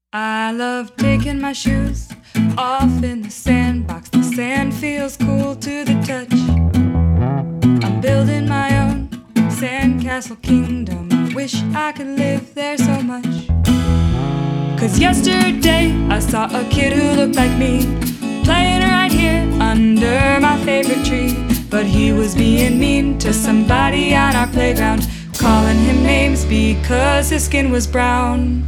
I love taking my shoes off in the sandbox. The sand feels cool to the touch. I'm building my own sandcastle kingdom. I wish I could live there so much. 'Cause yesterday I saw a kid who looked like me, playing right here under my favorite tree. But he was being mean to somebody on our playground, calling him names because his skin was brown.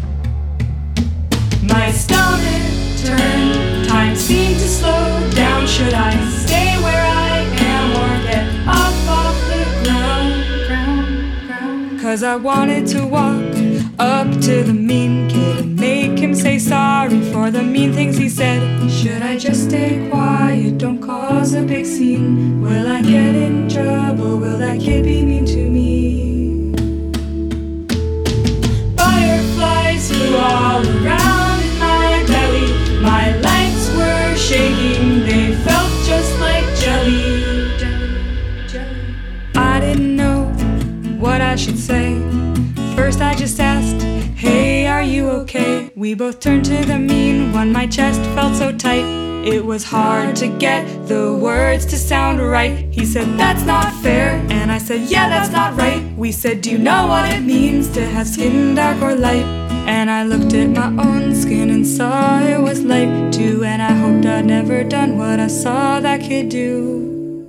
My stomach turned, time seemed to slow down. Should I stay where I am or get up off the ground? 'Cause I wanted to walk up to the mean kid and make him say sorry for the mean things he said. Should I just stay quiet, don't cause a big scene? Will I get in trouble? Will that kid be mean to me? Fireflies flew all around in my belly. My legs were shaking, they felt just like jelly. I didn't know what I should say. First I just asked, hey, are you okay? We both turned to the mean one, my chest felt so tight. It was hard to get the words to sound right. He said, that's not fair, and I said, yeah, that's not right. We said, do you know what it means to have skin dark or light? And I looked at my own skin and saw it was light too. And I hoped I'd never done what I saw that kid do.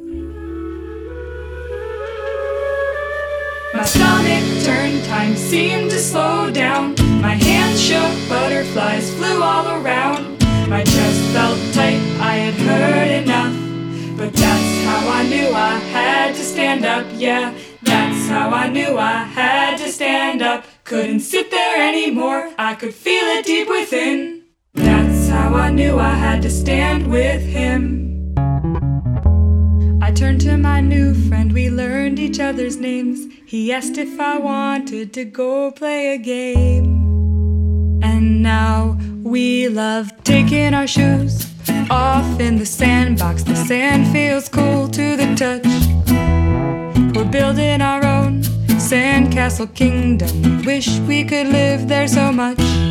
My stomach turned, time seemed to slow down. My hands shook, butterflies flew all around. My chest felt tight, I had heard enough. But that's how I knew I had to stand up, yeah. That's how I knew I had to stand up. Couldn't sit there anymore, I could feel it deep within. That's how I knew I had to stand with him. I turned to my new friend, we learned each other's names. He asked if I wanted to go play a game. And now we love taking our shoes off in the sandbox. The sand feels cool to the touch. We're building our own sandcastle kingdom. We wish we could live there so much.